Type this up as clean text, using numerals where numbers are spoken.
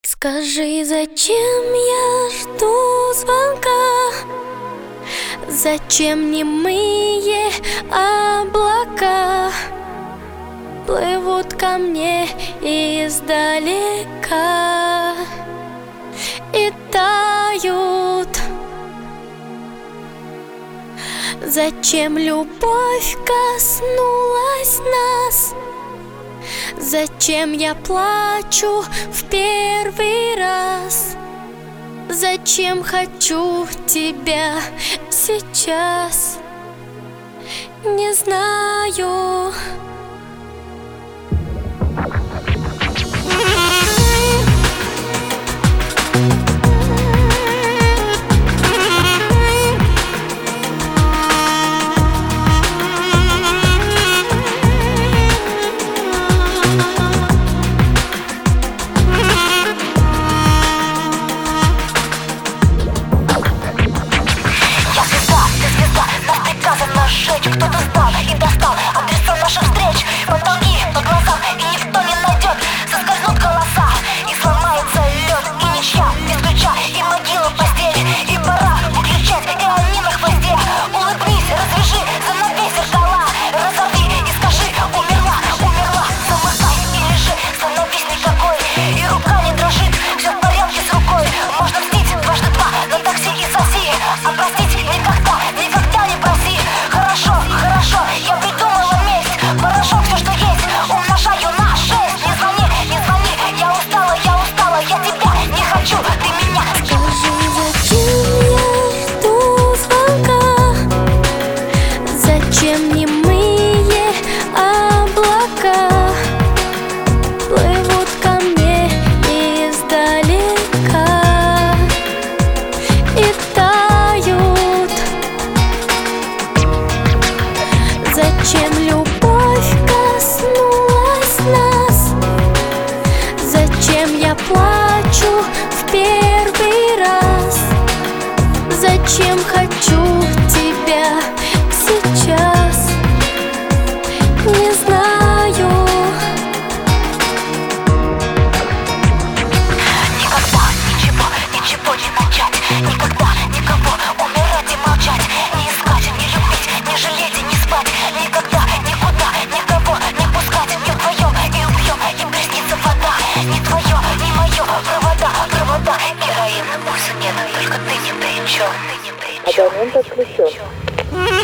Скажи, зачем я жду звонка? Зачем немые облака плывут ко мне издалека и тают? Зачем любовь коснулась нас? Зачем я плачу в первый раз? Зачем хочу тебя сейчас? Не знаю. Кто-то сдал и достал адреса наших встреч. Потолки по глазам, и никто не найдет. Соскользнут голоса, и сломается лед. И ничья без ключа, и могила в постели. И пора выключать, и они на хвосте. Улыбнись, развяжи, занавей зеркала. Разорви и скажи: умерла, умерла. Замыкай и лежи, становись никакой. И рука не дрожит, все в порядке с рукой. Можно мстить дважды два на такси и соси. А простить никогда, никогда не проси. Хорошо, хорошо, я придумала месть. Порошок, все, что есть, умножаю на 6. Не звони, не звони, я устала, я тебя не хочу, ты меня. Скажи, зачем я жду звонка? Зачем немые облака плывут ко мне издалека и тают? Зачем любовь коснулась нас? Зачем я плачу в первый раз? Зачем хочу тебя сейчас? Не знаю. Никогда ничего, ничего не начать. Никогда никого умирать и молчать. Не искать, не любить, не жалеть и не спать. Никогда, никуда, никого не пускать. Не вдвоем и убьем, им приснится вода. Не твое, не мое, провода, провода. Героин, пульса нет, только ты ни при чем. Абонент отключен.